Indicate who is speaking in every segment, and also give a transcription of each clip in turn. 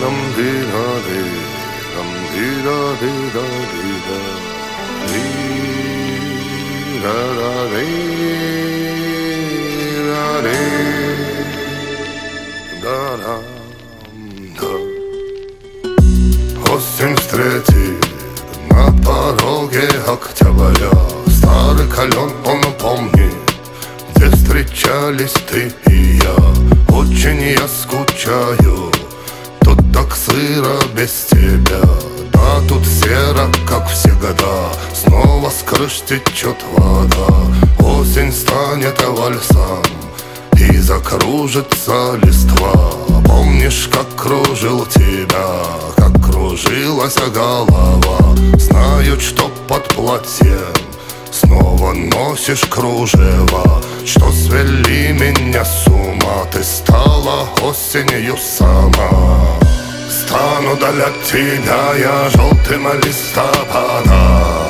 Speaker 1: Осень встретит на пороге октября. Старый кален, он помнит, где встречались ты и я. Очень я скучаю, тут так сыро без тебя. Да, тут серо, как все года, снова с крыш течет вода. Осень станет вальсом и закружится листва. Помнишь, как кружил тебя, как кружилась голова. Знаю, что под платьем снова носишь кружева. Что свели меня с ума, ты стала осенью сама. Стану для тебя я желтым листопада,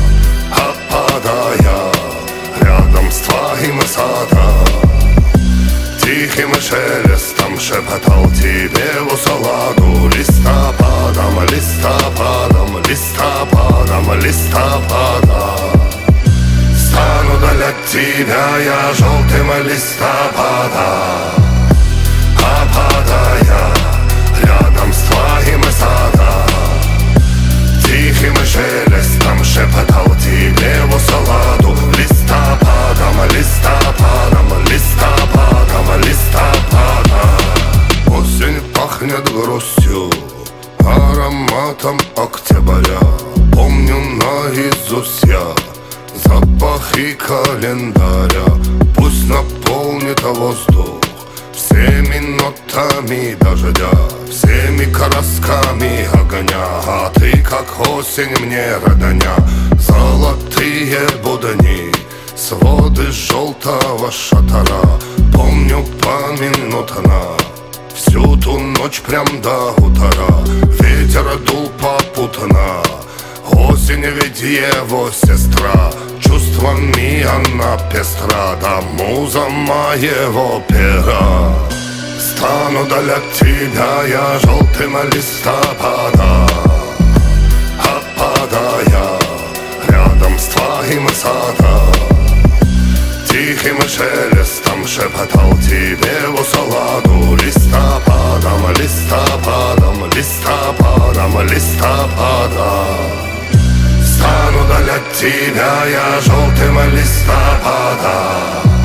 Speaker 1: опадая рядом с твоим садом. Тихим шелестом шепотал тебе в усладу. Листопадом, листопадом, листопадом, листопада. Стану для тебя я желтым листопада, опадая рядом с твоим садом. Тихим шелестом шепотал тебе в усладу. Листопадом, листопадом, листопадом, листопада. Осень пахнет грустью, ароматом октября. Помню наизусть я запахи календаря. Пусть наполнит воздух всеми нотами дождя, всеми красками огня. А ты, как осень, мне родня. Золотые будни, своды желтого шатара. Помню поминутно всю ту ночь прям до утра. Ветер дул попутно, осень ведь его сестра. Чувствами она пестра, да муза моего пера. Стану для тебя я желтым листопада, опадая рядом с твоим садом. Тихим шелестом шепотал тебе в усладу. Листопадом, листопадом, листопадом, листопада. Стану для тебя я желтым листопада,